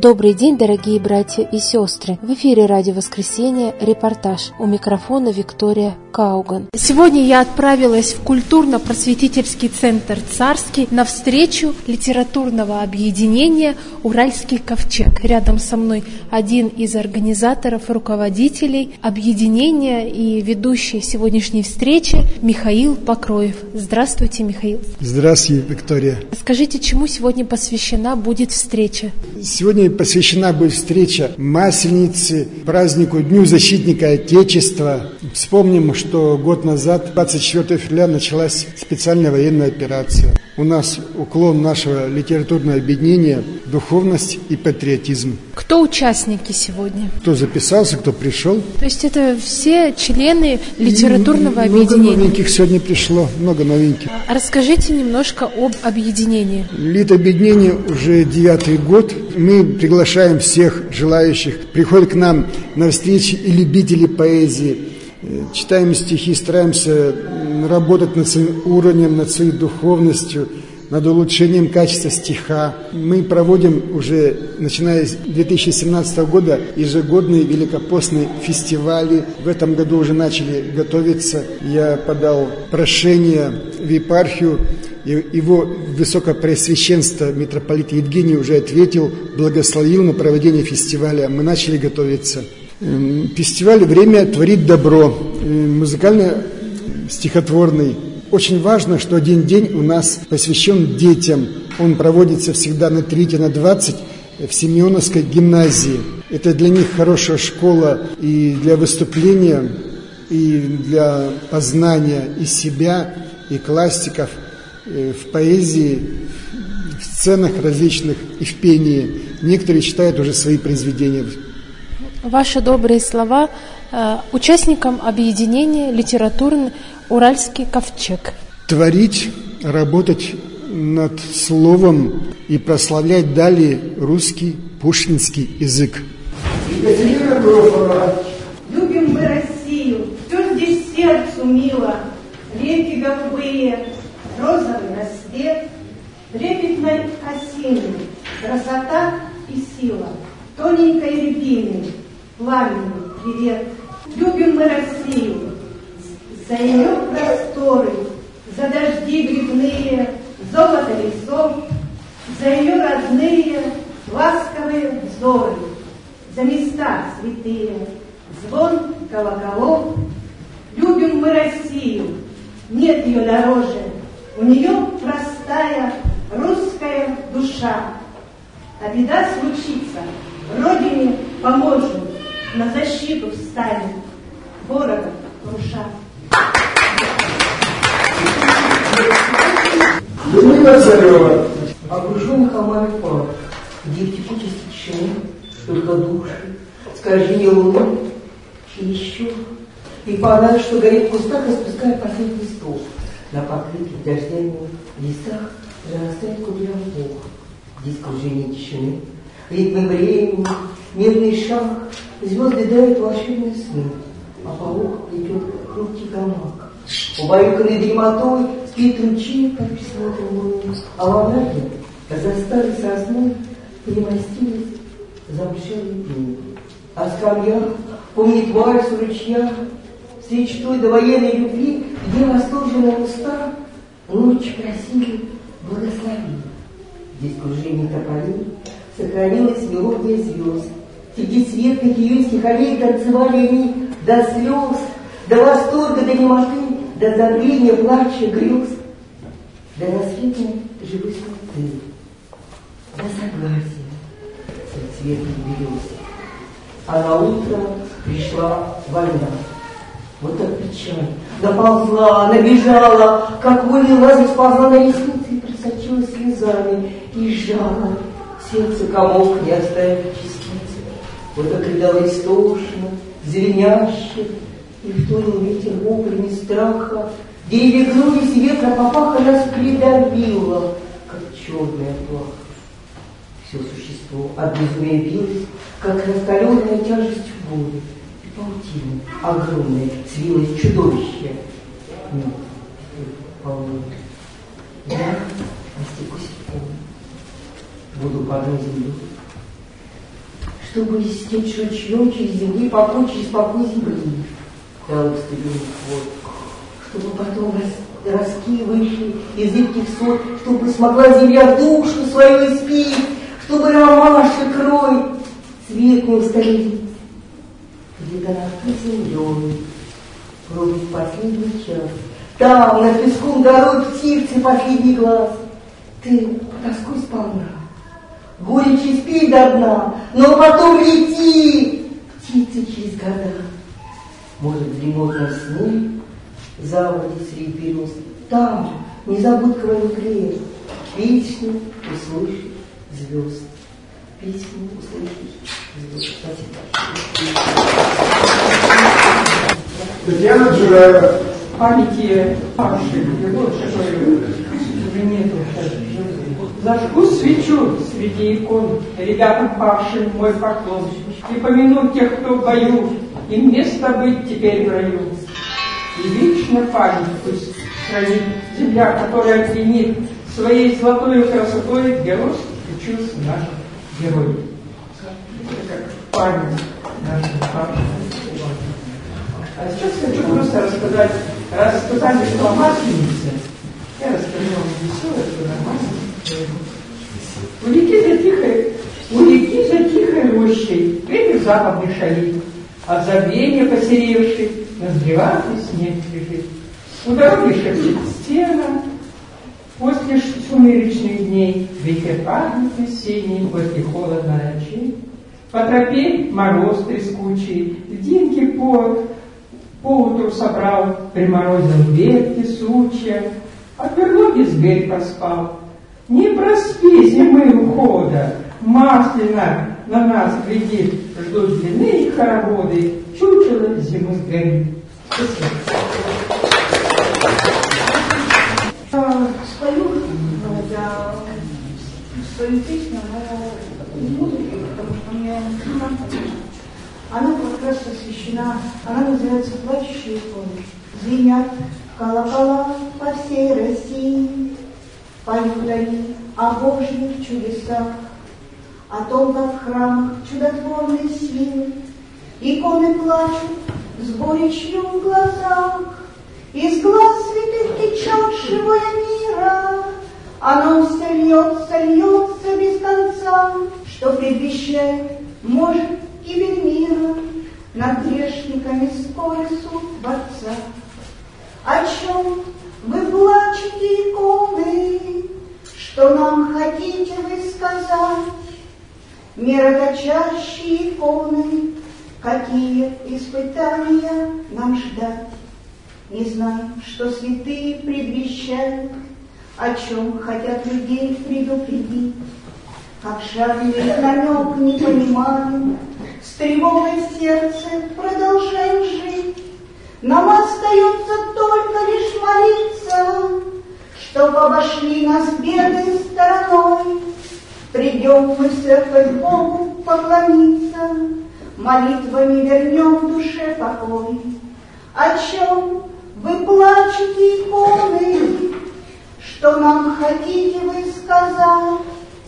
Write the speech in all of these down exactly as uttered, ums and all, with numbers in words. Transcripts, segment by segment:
Добрый день, дорогие братья и сестры! В эфире Радио Воскресенье, репортаж. У микрофона Виктория Кауган. Сегодня я отправилась в культурно-просветительский центр «Царский» на встречу литературного объединения «Уральский ковчег». Рядом со мной один из организаторов, руководителей объединения и ведущий сегодняшней встречи Михаил Покроев. Здравствуйте, Михаил. Здравствуйте, Виктория. Скажите, чему сегодня посвящена будет встреча? Сегодня посвящена будет встреча Масленице, празднику Дню защитника Отечества. Вспомним, что год назад, двадцать четвёртого февраля, началась специальная военная операция. У нас уклон нашего литературного объединения – духовность и патриотизм. Кто участники сегодня? Кто записался, кто пришел. То есть это все члены литературного и объединения? Много новеньких сегодня пришло, много новеньких. А расскажите немножко об объединении. Литобъединение уже девятый год. Мы приглашаем всех желающих. Приходят к нам на встречи и любители поэзии. Читаем стихи, стараемся работать над своим уровнем, над своей духовностью, над улучшением качества стиха. Мы проводим уже, начиная с две тысячи семнадцатого года, ежегодные великопостные фестивали. В этом году уже начали готовиться. Я подал прошение в епархию. Его Высокопреосвященство митрополит Евгений уже ответил, благословил на проведение фестиваля. Мы начали готовиться. Фестиваль «Время творит добро», музыкально-стихотворный. Очень важно, что один день у нас посвящен детям. Он проводится всегда на тридцать, на двадцать в Симеоновской гимназии. Это для них хорошая школа и для выступления, и для познания и себя, и классиков в поэзии, в сценах различных и в пении. Некоторые читают уже свои произведения. Ваши добрые слова э, участникам объединения литературный «Уральский ковчег». Творить, работать над словом и прославлять далее русский пушкинский язык. Любим мы Россию, все здесь сердцу мило, реки голубые, розовый рассвет, трепетной осины, красота и сила, тоненькой рябины, пламенный привет. Любим мы Россию, за ее просторы, за дожди грибные, золото лесов, за ее родные ласковые взоры, за места святые, звон колоколов. Любим мы Россию, нет ее дороже, у нее простая русская душа. А беда случится, Родине поможем, на защиту встанем, ворога круша. Людмила Царева. Окружен холмами парк, где в текучести тишины только души, скольжение луны и еще. И фонарь, что горит в кустах, распускает последний листов. На покрытых дождями листах зарастает кудрявый пух. Здесь кружение тишины, ритмы времени, мирный шаг, звезды дают волшебные сны, а по уху плетет хрупкий гамак. Убаюканный дремотой спит ручей под присмотром луны, а волнаги за старой сосной перемостились замшелые дни. А скамья помнит вальс у ручья, с мечтой до военной любви, где восторженные уста ночь просили благослови. Здесь кружение тополей сохранилась мелодия звезд. Среди светлых июньских аллей танцевали они до слез, до восторга, до немоты, до забвения, плача, грез, до рассветной живой смуты, до согласия цветных берез. А на утро пришла война. Вот так печаль наползла, набежала, как вольный лазарь сползла на ресницы и просочилась слезами, и сжала сердце комок, не оставив частицы. Вот так рыдала истошно, звеняще, и вторил ветер воплями страха, где и вернулись ветра попаха нас придавило, как черная плаха. Все существо от безумия билось, как раскаленная тяжесть боли. Паутина огромная свилось чудовище. Нет, полно. Я растекусь в пол, буду падать землю. чтобы истечь ручьем через земли, покой через покой земли. Дал стебельник вот, чтобы потом рос, ростки вышли из липких сот, чтобы смогла земля душу свою испить, чтобы ромашек крой цвет не устарелить. Где-то над землей пробует последний час. Там, над песком горой, птицы последний глаз. Ты тоской сполна, горечи спей до дна, но потом лети, птицы через года. Может, в дремотном сне заводи среди берез, там, незабудкого внутри, песню услышит звезд. Песню услышит звезд. Спасибо. Татьяна Джураева. Памяти Паши, которой уже нету. Зажгу свечу среди икон, ребятам павшим мой поклон, и помяну тех, кто в бою, им место быть теперь в раю. И вечно память пусть хранит земля, которая пленит своей золотой красотой геройств учился наш герой. Это как память наших павших. А сейчас хочу просто рассказать, раз сказали, что о Масленице, я расскажу вам веселое, что нормально. У реки за тихой, у реки за тихой рощей ветер западный шалит, от забвения посеревший назреватый снег лежит. У дороги шепчет стена, после сумеречных дней ветер пахнет весенний, после холодно ночей. По тропе мороз трескучий, льдинки по поутру собрал, приморозил ветки, сучья, от верблюги зверь поспал. Не проспи зимы ухода, масляно на нас глядит, ждут длинные хороводы, чучело зимы сгорит. Спою я свою песню, но не музыки, потому что мне она как раз посвящена, она называется «Плачущие иконы». Звенят колокола по всей России, поют они о Божьих чудесах, о том, как в храмах чудотворной силы иконы плачут с горечью в глазах, из глаз святых течет живое мира, оно все льется, льется без конца, что предвещает, может, гибель мира, над грешниками скорый суд Отца. О чем вы плачете, иконы, что нам хотите вы сказать? Мироточащие иконы, какие испытания нам ждать? Не знаем, что святые предвещают, о чем хотят людей предупредить. Как жадный намек не понимаем, с тревогой в сердце продолжаем жить. Нам остается только лишь молиться, чтоб обошли нас бедной стороной. Придем мы в церковь Богу поклониться, молитвами вернем в душе покой. О чем вы плачете, иконы, что нам хотите вы сказать?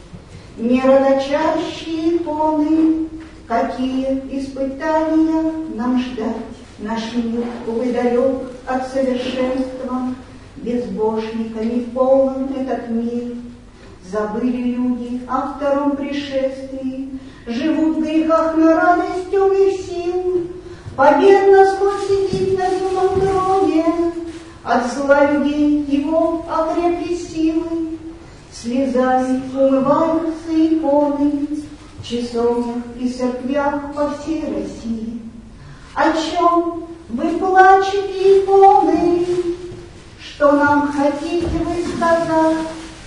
Мироточащие иконы, какие испытания нам ждать? Наш мир, увы, далек от совершенства, безбожниками полон этот мир. Забыли люди о втором пришествии, живут в грехах на радость темных сил. Победно сквозь сидит на земном троне, от зла людей его окрепли силы. Слезами умываются иконы в часовнях и церквях по всей России. О чем вы плачете, иконы, что нам хотите вы сказать?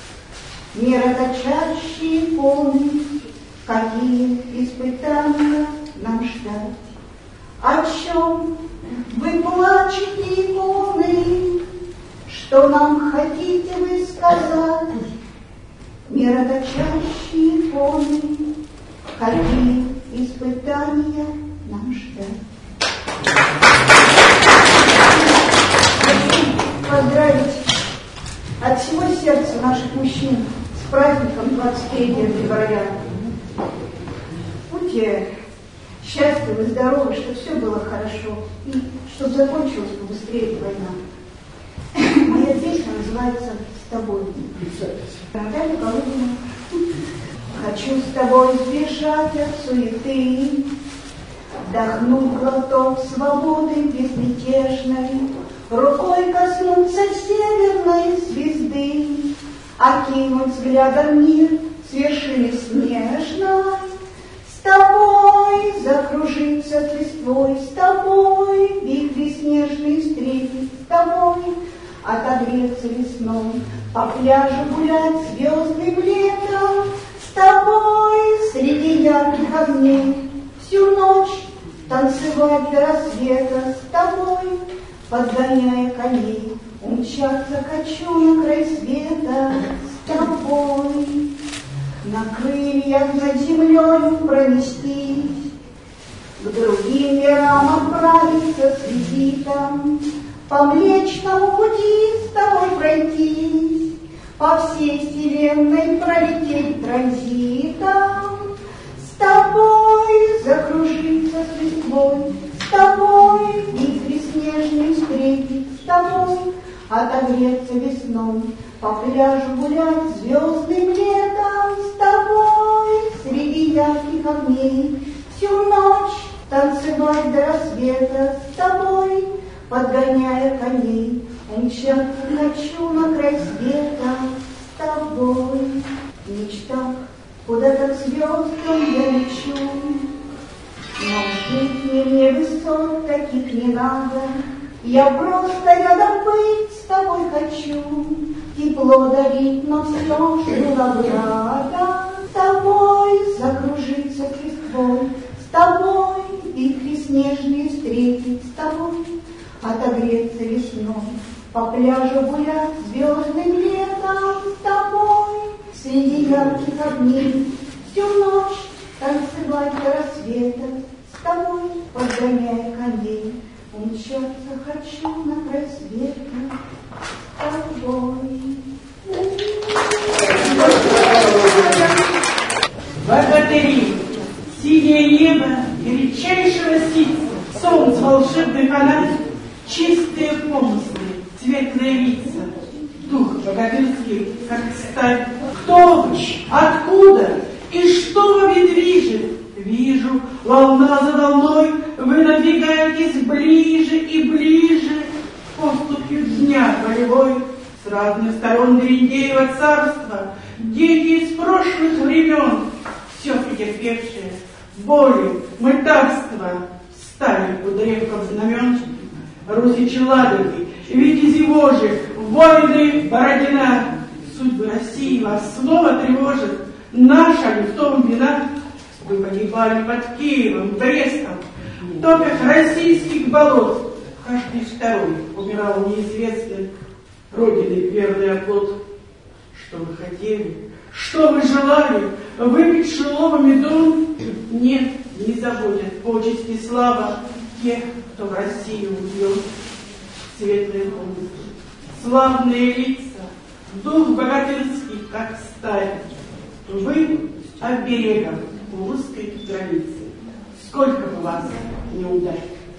Мироточащие иконы, какие испытания нам ждать? О чем вы плачете, иконы, что нам хотите вы сказать? Мироточащие иконы, какие испытания нам ждать? Поздравить от всего сердца наших мужчин с праздником двадцать третьего февраля. Будьте будьте счастливы, здоровы, чтобы все было хорошо, и чтобы закончилась побыстрее война. Моя песня называется «С тобой». Наталья Колодина. Хочу с тобой сбежать от суеты, вдохнуть глоток свободы безмятежной, рукой коснуться северной звезды, окинуть взглядом мир с вершины снежной, с тобой закружиться с листвой, с тобой вихри снежные встретить, с тобой отогреться весной, по пляжу гулять звездным летом, с тобой среди ярких огней всю ночь танцевать до рассвета, с тобой, подгоняя коней, умчаться хочу на край света, с тобой на крыльях над землей пронестись, к другим мирам отправиться с визитом, по Млечному пути с тобой пройтись, по всей вселенной пролететь транзитом, с тобой закружиться с листвой, с тобой вихри снежные встретить, с тобой отогреться весной, по пляжу гулять звездным летом, с тобой среди ярких огней всю ночь танцевать до рассвета, с тобой подгоняя коней, умчаться хочу на край света, с тобой в мечтах куда-то к звездам я лечу, но жить мне высот таких не надо, я просто рядом быть с тобой хочу, тепло дарить, но все, что было бы рада, с тобой закружиться с листвой, с тобой вихри снежные встретить, с тобой отогреться весной, по пляжу гулять звездным летом, с тобой среди ярких огней всю ночь танцевать до рассвета, с тобой подгоняя коней, умчаться хочу на край света, с тобой. Богатыри, синее небо и редчайшая сица, солнце, волшебный фонарь, чистые помыслы, светлые лица, дух богатырский, как сталь. Кто вы? Откуда? И что вами движет? Вижу, волна за волной, вы надвигаетесь ближе и ближе, поступью дня полевой, с разных сторон Берендеева царства, дети из прошлых времен, все претерпевшие, боли, мытарства, стали у древков знамен, Русичи Ладоги, Витязи Вожи, воины Бородина, судьбы России вас снова тревожит, наша ли в том вина? Вы погибали под Киевом, Брестом, в топях российских болот, каждый второй умирал неизвестный, родины верный оплот. Что вы хотели, что вы желали, выпить шеломами дом? Нет, не заботят почести и слава тех, кто в Россию убьет. Светлые помыслы, славные лица, дух богатырский, как сталь. Вы оберегом у русской границы. Сколько бы вас не ударить.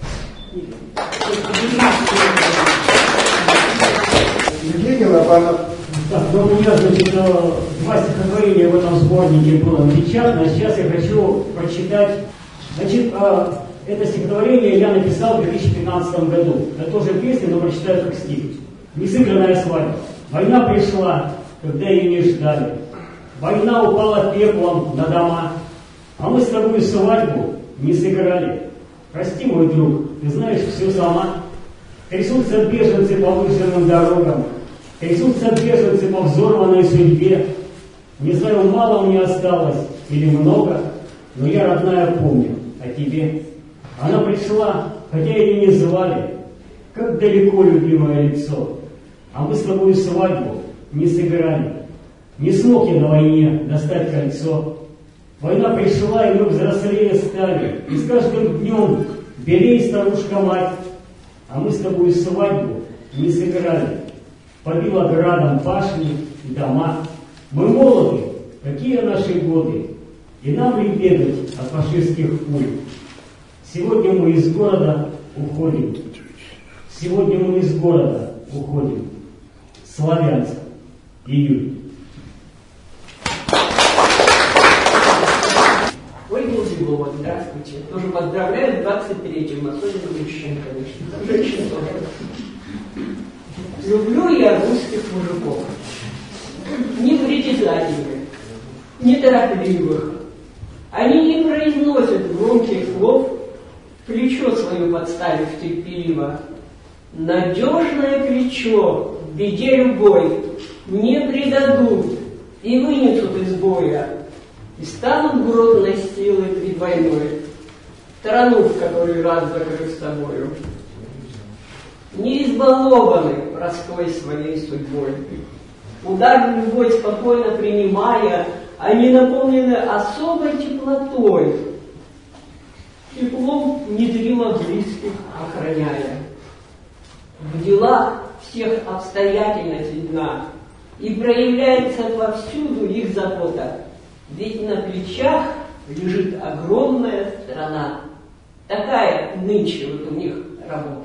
Евгений Лобанов. Так, ну, у меня, значит, два стихотворения в этом сборнике было напечатано. Сейчас я хочу прочитать. Значит, это стихотворение я написал в две тысячи пятнадцатом году. Это тоже песня, но прочитаю как стих. Несыгранная свадьба. Война пришла, когда ее не ждали. Война упала пеплом на дома. А мы с тобой свадьбу не сыграли. Прости, мой друг, ты знаешь все сама. Трясутся беженцы по выжженным дорогам. Трясутся беженцы по взорванной судьбе. Не знаю, мало мне осталось или много, но я, родная, помню о тебе. Она пришла, хотя ее не звали. Как далеко, любимое лицо. А мы с тобой свадьбу не сыграли. Не смог я на войне достать кольцо. Война пришла, и мы взрослее стали. И с каждым днем белей старушка-мать. А мы с тобой свадьбу не сыграли. Побила градом башни и дома. Мы молоды, какие наши годы. И нам ли бегать от фашистских пуль? Сегодня мы из города уходим. Сегодня мы из города уходим. Славянск. Июль. Ольга Узилова, здравствуйте. Тоже поздравляю с двадцать третьим, особенно мужчин, конечно. Женщин тоже. Люблю я русских мужиков. Непритязательных, неторопливых. Они не произносят громких слов, плечо свое подставив терпеливо. Надежное плечо в беде любой не предадут и вынесут из боя, и станут грозной силой пред войной, страну, в которой раз закрыв с тобою. Не избалованы простой своей судьбой. Удар в любовь спокойно принимая, они наполнены особой теплотой, теплом незримо близких охраняя. В делах всех обстоятельность видна, и проявляется повсюду их забота, ведь на плечах лежит огромная страна. Такая нынче вот у них работа.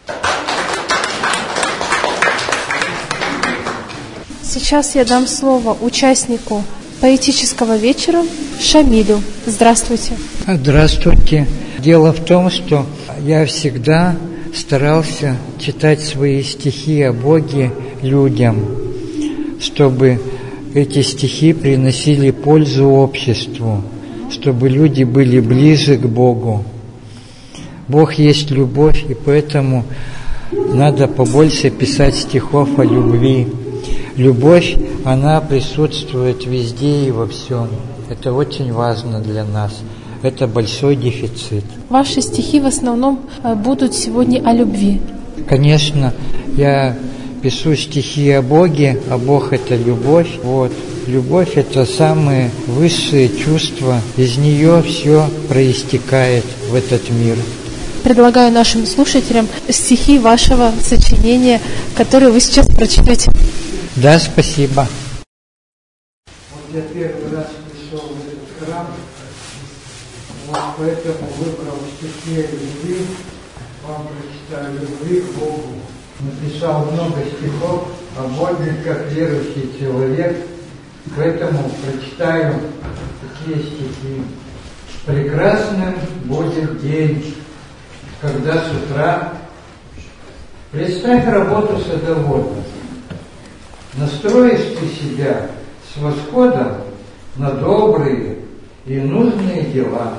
Сейчас я дам слово участнику поэтического вечера Шамилю. Здравствуйте. Здравствуйте. Дело в том, что я всегда старался читать свои стихи о Боге людям, чтобы эти стихи приносили пользу обществу, чтобы люди были ближе к Богу. Бог есть любовь, и поэтому надо побольше писать стихов о любви. Любовь, она присутствует везде и во всем. Это очень важно для нас. Это большой дефицит. Ваши стихи в основном будут сегодня о любви. Конечно, я пишу стихи о Боге, а Бог – это любовь. Вот. Любовь – это самые высшие чувства. Из нее все проистекает в этот мир. Предлагаю нашим слушателям стихи вашего сочинения, которые вы сейчас прочтете. Да, спасибо. Вот я первый раз пришел в этот храм, вот поэтому выбрал стихи о любви, вам прочитаю любви к Богу. Написал много стихов о Боге как верующий человек, поэтому прочитаю такие стихи. Прекрасным будет день, когда с утра представь работу садовода. Настроишь ты себя с восходом на добрые и нужные дела,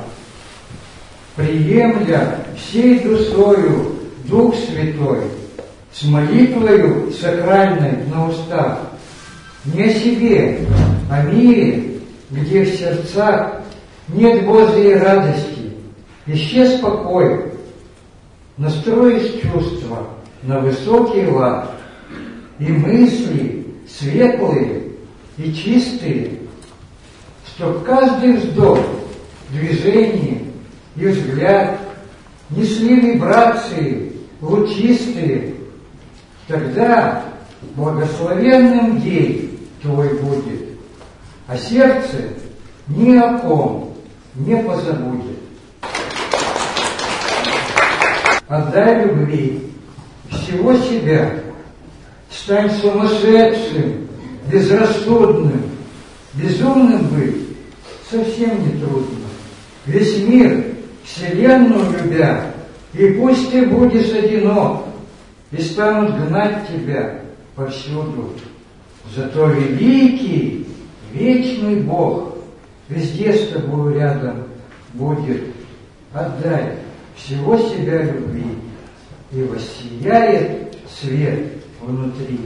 приемля всей душою Дух Святой, с молитвою сакральной на устах, не о себе, о мире, где в сердцах нет Божьей радости, исчез покой, настроишь чувства на высокий лад, и мысли светлые и чистые, чтоб каждый вздох, движение и взгляд несли вибрации лучистые, тогда благословенным день твой будет, а сердце ни о ком не позабудет. Отдай любви всего себя, стань сумасшедшим, безрассудным, безумным быть совсем не трудно. Весь мир, вселенную любя, и пусть ты будешь одинок, и станут гнать тебя повсюду. Зато великий, вечный Бог везде с тобой рядом будет. Отдай всего себя любви, и воссияет свет внутри.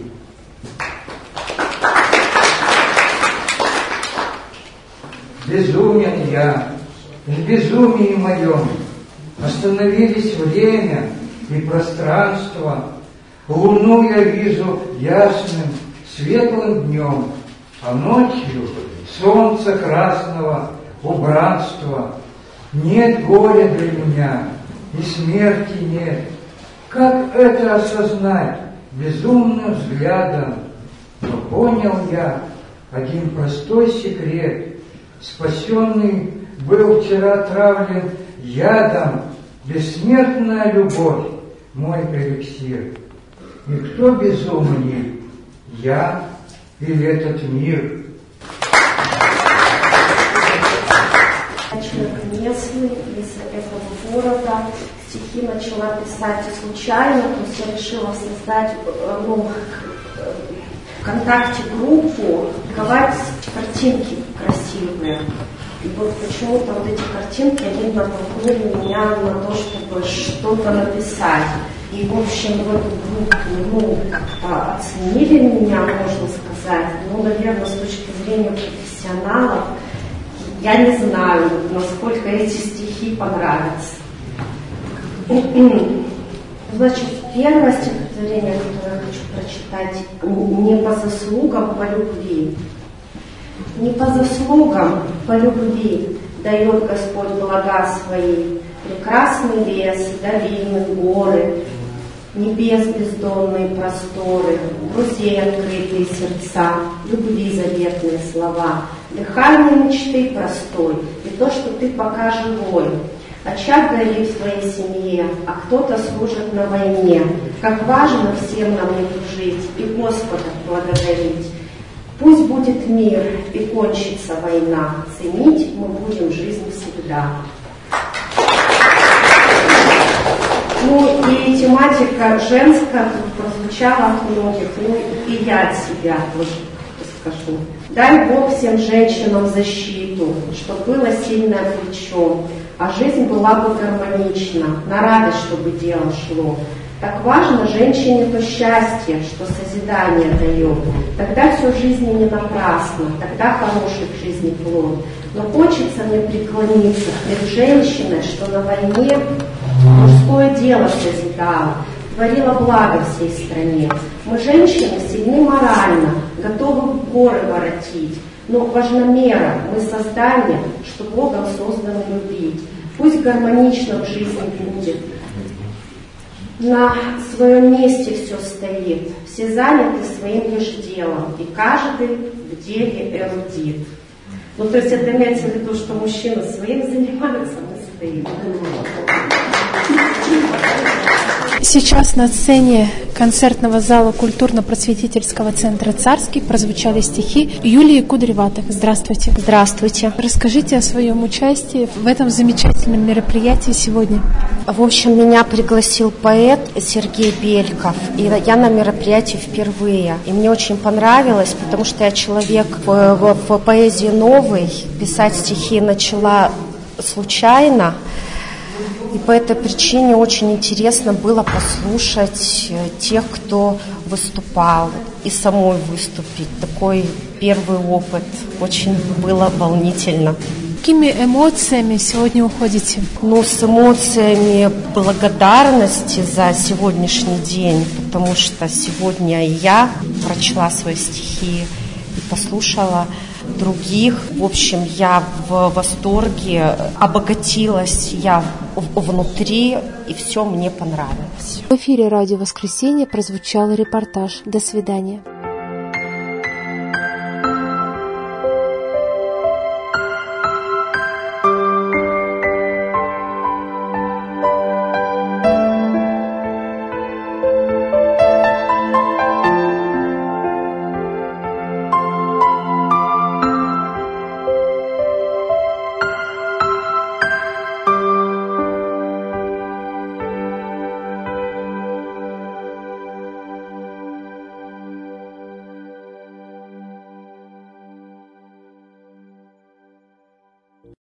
Безумен я, в безумии моем остановились время и пространство. Луну я вижу ясным, светлым днем, а ночью солнца красного убранства. Нет горя для меня, и смерти нет. Как это осознать безумным взглядом? Но понял я один простой секрет. спасенный был вчера отравлен ядом, бессмертная любовь, мой эликсир. Никто безумнее, я или этот мир. Человек местный, из этого города, стихи начала писать случайно, то есть я решила создать, ну, ВКонтакте группу, публиковать картинки красивые. И вот почему-то вот эти картинки, они натолкнули меня на то, чтобы что-то написать. И, в общем, в эту группу, ну, как-то оценили меня, можно сказать. Ну, наверное, с точки зрения профессионалов, я не знаю, насколько эти стихи понравятся. Значит, первое стихотворение, которое я хочу прочитать, не по заслугам, по любви. Не по заслугам, по любви дает Господь блага свои, прекрасный лес, долины, горы, небес бездонные просторы, друзей открытые сердца, любви заветные слова, дыхание мечты простой, и то, что ты пока живой. Очаг горит в твоей семье, а кто-то служит на войне. Как важно всем нам не дружить и Господа благодарить. Пусть будет мир и кончится война, ценить мы будем жизнь всегда. Ну и тематика женская прозвучала от многих, ну и я от себя тоже скажу. Дай Бог всем женщинам защиту, чтоб было сильное плечо, а жизнь была бы гармонична, на радость, чтобы дело шло. Так важно женщине то счастье, что созидание дает. Тогда все в жизни не напрасно, тогда хороший в жизни плод. Но хочется мне преклониться перед женщиной, что на войне мужское дело созидало, творила благо всей стране. Мы, женщины, сильны морально, готовы горы воротить. Но важна мера, мы создание, что Богом созданы любить. Пусть гармонично в жизни будет. На своем месте все стоит, все заняты своим лишь делом, и каждый в деле эрудит. Ну, то есть это имеется в виду, что мужчина своим занимается, мы стоим. Сейчас на сцене концертного зала культурно-просветительского центра «Царский» прозвучали стихи Юлии Кудреватых. Здравствуйте. Здравствуйте. Расскажите о своем участии в этом замечательном мероприятии сегодня. В общем, меня пригласил поэт Сергей Бельков, и я на мероприятии впервые. И мне очень понравилось, потому что я человек в, в, в поэзии новый, писать стихи начала случайно. И по этой причине очень интересно было послушать тех, кто выступал, и самой выступить. Такой первый опыт. Очень было волнительно. Какими эмоциями сегодня уходите? Ну, с эмоциями благодарности за сегодняшний день, потому что сегодня я прочла свои стихи и послушала других. В общем, я в восторге, обогатилась я внутри, и все мне понравилось. В эфире «Радио Воскресенье» прозвучал репортаж. До свидания.